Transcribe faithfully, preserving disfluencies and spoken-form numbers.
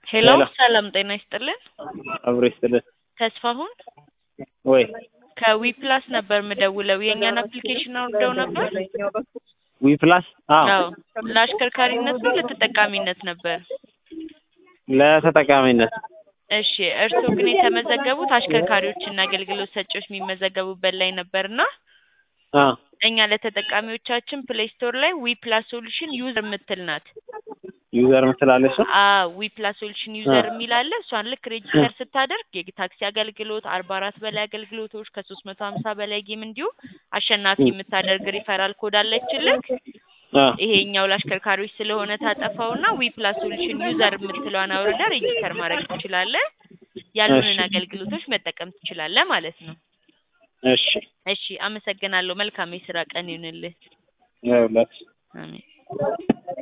ሄሎ ሰላም ጤና ይስጥልን። አብሮ ይስጥልን። ተስፋሁን ወይ ከዊፕላስ ነበር ምደውለው የኛን አፕሊኬሽን አውርደው ነበር? ዊፕላስ? አዎ አዎ ለአሽከርካሪነት ነው ለተጠቃሚነት ነበር? ለተጠቃሚነት። እሺ እርስዎ ግን የተመዘገቡት አሽከርካሪዎችና አገልግሎት ሰጪዎች የሚመዘገቡበት ላይ ነበርና አዎ እኛ ለተጠቃሚዎቻችን ፕሌይ ስቶር ላይ ዊፕላስ ሶሉሽን ዩዘር ምትል ናት። ዩዘር ምትላለች? አዎ ዊፕላስ ሶሉሽን ዩዘር የሚል አለ። እሷን ልክ ሬጂስተር ስታደርግ የታክሲ አገልግሎት አርባ አራት በላይ አገልግሎቶች ከሶስት መቶ ሀምሳ በላይ ጌም እንዲሁ አሸናፊ የምታደርግ ሪፈራል ኮድ አለችልክ። ይሄኛው ለአሽከርካሪዎች ስለሆነ ታጠፋውና ዊፕላስ ሶሉሽን ዩዘር የምትለዋን አውርዳ ሬጂስተር ማድረግ ትችላለህ። ያሉንን አገልግሎቶች መጠቀም ትችላለህ ማለት ነው። እሺ እሺ አመሰግናለሁ። መልካም የስራ ቀን ይሁንልህ። ያውላችሁ። አሜን።